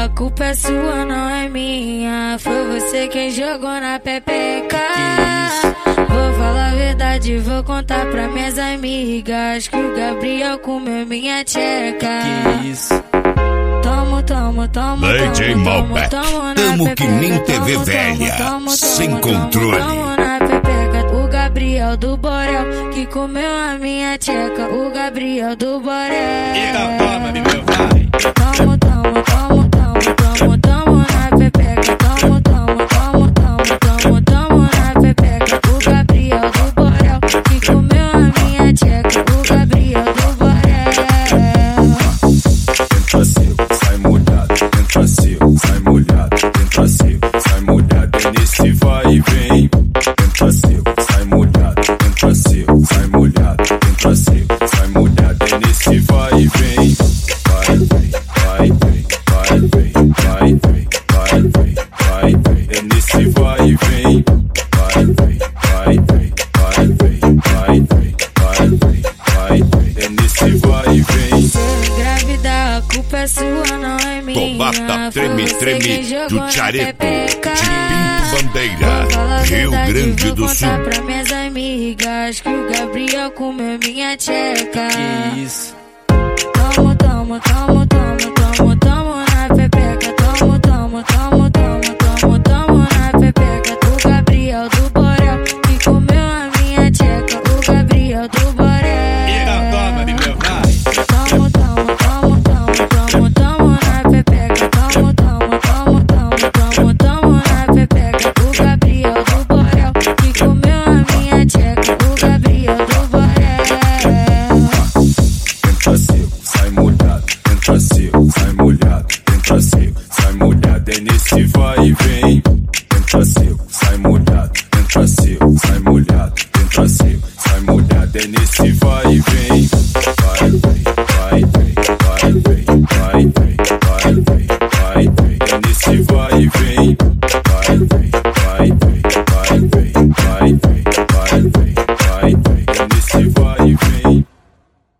a culpa é sua, não é minha. Foi você quem jogou na pepeca. Vou falar a verdade, vou contar pra minhas amigas que o Gabriel comeu minha tcheca. Que isso? Tamo, DJ Malbec, tamo que nem TV velha, sem controle. Tamo na pepeca, o Gabriel do Borel que comeu a minha tcheca. O Gabriel do Borel. Toma, meu vai. Tamo na pepeca. Tamo na pepeca. O Gabriel do Borel que comeu a minha tcheca. O Gabriel do Borel. Entra seco, sai molhado. Entra seco, sai molhado. Entra seco, sai molhado. É nesse vai e vem. Entra seco, sai molhado. Entra seco, sai molhado. Entra seco, sai molhado. É nesse vai e vem. Vai, vem, vai, vem, vai, vem, vai, vem, vai, vem, vai, vem. É nesse vai e vem. Vai, vem, vai, vem, vai, vem, vai, vem, vai, vem, vai, vem. É nesse vai e vem. Engravidar, a culpa é sua, não é minha. Tomata treme do Tiareto, de Pinto Vou Bandeira, falar a Rio verdade, Grande vou do Sul. contar pra minhas amigas que o Gabriel comeu minha tcheca. Que isso? Tamo na pepeca. Tamo na pepeca. O Gabriel do Borel que comeu a minha tcheca. O Gabriel do Borel. Toma, meu vai. Tamo na pepeca. Tamo na pepeca. O Gabriel do Borel que comeu a minha tcheca. O Gabriel do Borel. Entra seco, sai molhado. Entra seco, sai molhado. Entra seco, sai molhado. É nesse vai e vem. Entra seco, sai molhado. Entra seco, sai